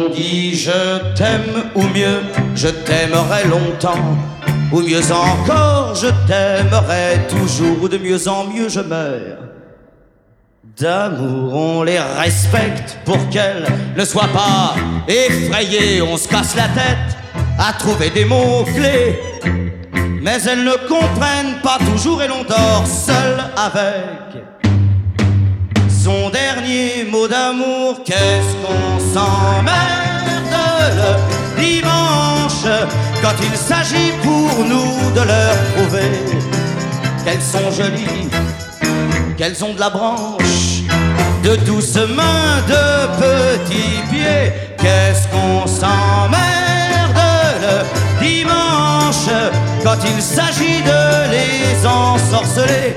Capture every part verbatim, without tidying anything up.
dit je t'aime, ou mieux, je t'aimerai longtemps, ou mieux encore, je t'aimerai toujours, ou de mieux en mieux je meurs. D'amour, on les respecte pour qu'elles ne soient pas effrayées. On se casse la tête à trouver des mots-clés, mais elles ne comprennent pas toujours et l'on dort seul avec son dernier mot d'amour. Qu'est-ce qu'on s'emmerde le dimanche quand il s'agit pour nous de leur prouver qu'elles sont jolies, qu'elles ont de la branche, de douces mains, de petits pieds. Qu'est-ce qu'on s'emmerde le dimanche quand il s'agit de les ensorceler.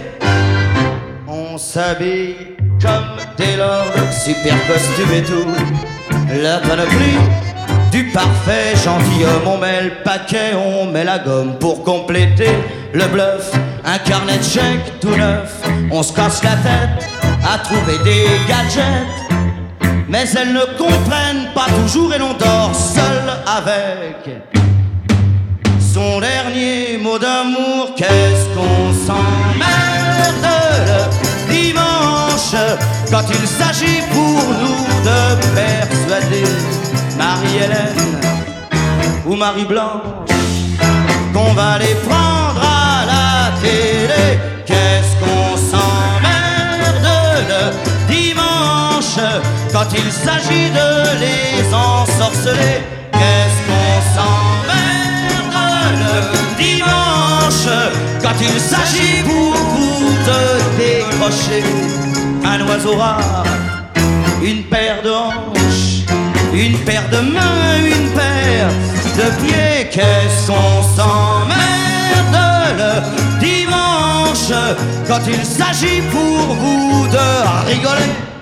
On s'habille comme des lords, super costume et tout, la panoplie du parfait gentilhomme. On met le paquet, on met la gomme pour compléter le bluff. Un carnet de chèques tout neuf, on se casse la tête à trouver des gadgets, mais elles ne comprennent pas toujours et l'on dort seul avec son dernier mot d'amour. Qu'est-ce qu'on s'emmerde le dimanche quand il s'agit pour nous de persuader Marie-Hélène ou Marie-Blanche qu'on va les prendre à la télé. Qu'est-ce qu'on s'emmerde le dimanche quand il s'agit de les ensorceler. Qu'est-ce qu'on s'emmerde le dimanche quand il s'agit pour vous de décrocher un oiseau rare, une paire de hanches, une paire de mains, une paire de pieds. Qu'est-ce qu'on s'emmerde le dimanche quand il s'agit pour vous de rigoler